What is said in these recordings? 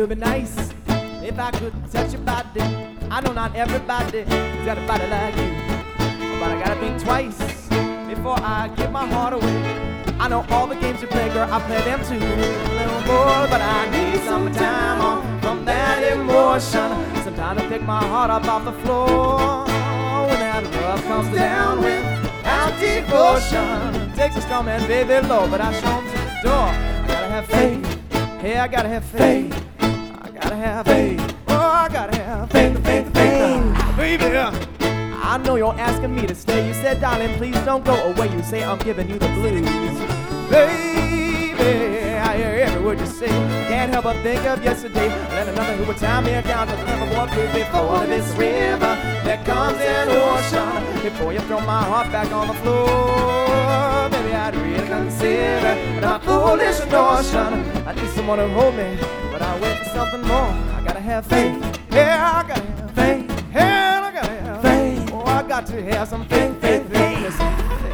would be nice if I could touch your body. I know not everybody has got a body like you, but I gotta think twice before I give my heart away. I know all the games you play, girl, I play them too, little boy, but I need some time off from that emotion. Some time to pick my heart up off the floor. When that love comes down without devotion, takes a strong man, baby, low, but I show him to the door. I gotta have faith, hey, I gotta have faith. I gotta have faith, oh, I gotta have faith, faith, faith, baby. I know you're asking me to stay. You said, darling, please don't go away. You say I'm giving you the blues. Baby, I hear every word you say. Can't help but think of yesterday. And another who would tie me down to the river walk before this river that comes in ocean. Before you throw my heart back on the floor, baby, I'd really consider my foolish notion. I need someone to hold me, but I wait for something more. I gotta have faith. Yeah, I gotta have faith. Yeah, I gotta have faith. Oh, I got to have some faith, faith, faith. Listen.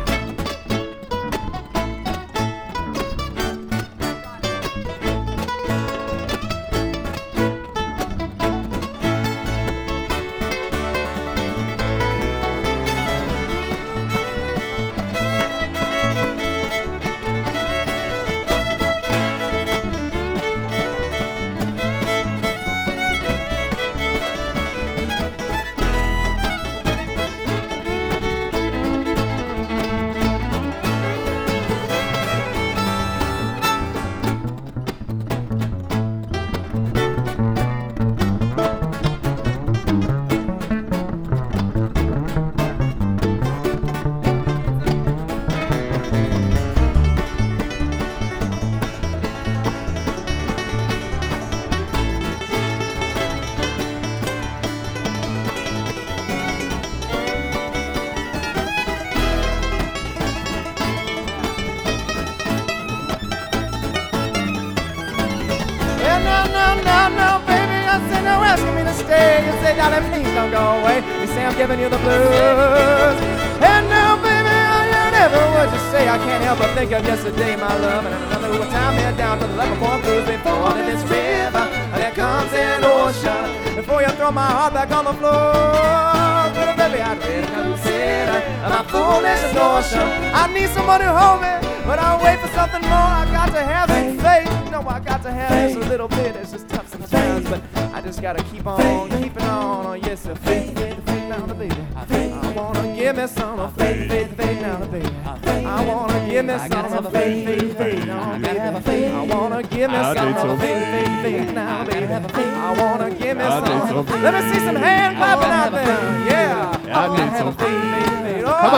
Darling, please don't go away. You say I'm giving you the blues. And now, baby, I heard every word you say. I can't help but think of yesterday, my love. And another who would tie me down to the level for blues before this river that comes in ocean. Before you throw my heart back on the floor, but baby, I'd really consider my foolish notion. I need somebody to hold me, but I'll wait for something more. I got to have some faith. No, I got to have this a little bit. It's just tough sometimes, but I just gotta keep on, keeping on. Oh yes, faith, faith, faith now, baby. I wanna give me some faith, faith, faith now, baby. I wanna give me some faith, faith, faith now, baby. I wanna give me some faith, faith, faith now, baby. I wanna give me some. Let me see some hand clapping out there. Yeah. I need some faith, faith, faith. Come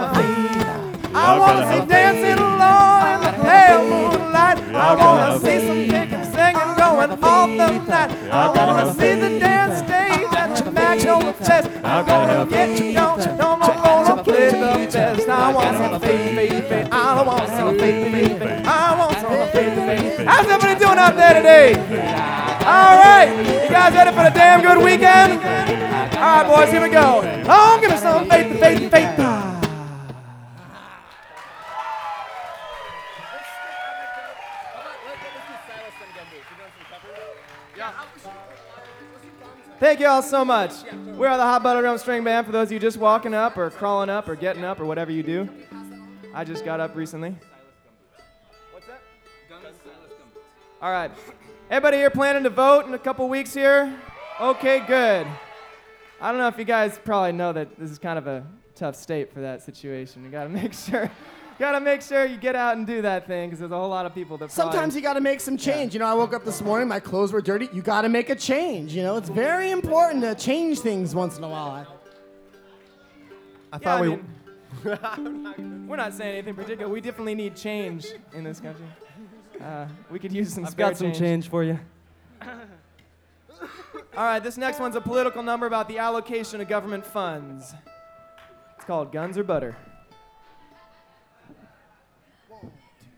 on. I wanna see dancing along in the pale moonlight. I wanna see some kicking, singing, going off the night. I wanna see the dance stage at the Magnolia Test. I'm gonna get you, don't you know I'm gonna play the best. I want some faith, faith, faith. I want some faith, faith, faith. I want some faith, faith, faith. How's everybody doing out there today? All right, you guys ready for a damn good weekend? All right, boys, here we go. Oh, give me some faith, faith, faith. Thank you all so much. We are the Hot Buttered Rum String Band, for those of you just walking up or crawling up or getting up or whatever you do. I just got up recently. What's that? All right. Everybody here planning to vote in a couple weeks here? Okay, good. I don't know if you guys probably know that this is kind of a tough state for that situation. You gotta make sure you get out and do that thing, because there's a whole lot of people that Sometimes you got to make some change. Yeah. You know, I woke up this morning, my clothes were dirty. You got to make a change. You know, it's very important to change things once in a while. We're not saying anything particular. We definitely need change in this country. We could use some I've got some change for you. All right, this next one's a political number about the allocation of government funds. It's called Guns or Butter.